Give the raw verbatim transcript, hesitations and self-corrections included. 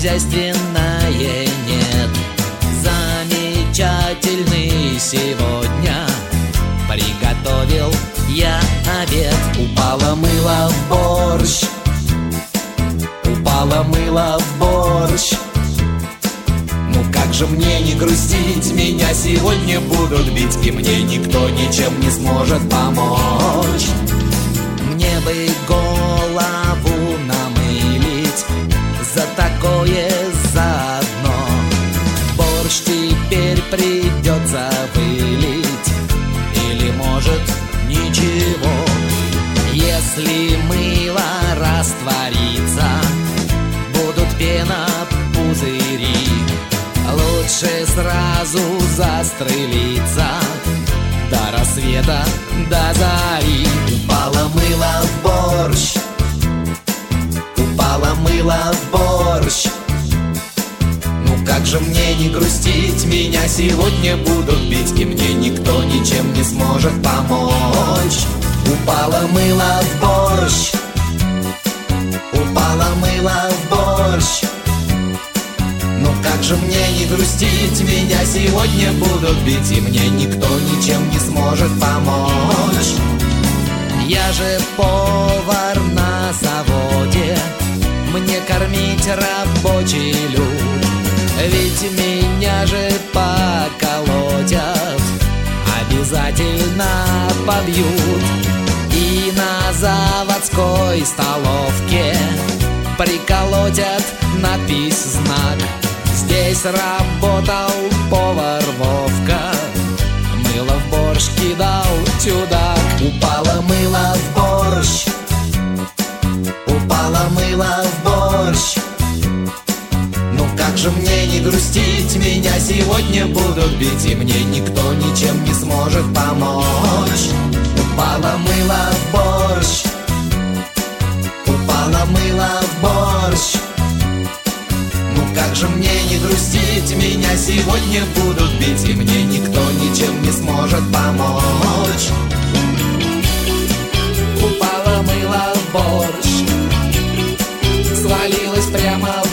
хозяйственное нет. Замечательный сегодня приготовил я обед. Упало мыло в борщ, упало мыло в борщ. Ну как же мне не грустить, меня сегодня будут бить, и мне никто ничем не сможет помочь. Мне бы голову намылить за такое заодно. Борщ теперь придется вылить, или может ничего. Если мыло растворится, будут пена пузыри. Лучше сразу застрелиться до рассвета, до зари. Упало мыло в борщ, упало мыло в борщ. Ну как же мне не грустить, меня сегодня будут бить, и мне никто ничем не сможет помочь. Упало мыло в борщ, упало мыло в борщ. Ну как же мне не грустить, меня сегодня будут бить, и мне никто ничем не сможет помочь. Я же повар на заводе, мне кормить рабочий люд. Ведь меня же поколотят, обязательно побьют. И на заводской столовке приколотят надпись, знак: здесь работал повар Вовка, мыло в борщ кидал чудак. Упало мыло в борщ, упало мыло в борщ. Ну как же мне не грустить, меня сегодня будут бить, и мне никто ничем не сможет помочь. Упало мыло в борщ, упало мыло в борщ. Ну как же мне не грустить, меня сегодня будут бить, и мне никто ничем не сможет помочь. Упало мыло в борщ, свалилось прямо в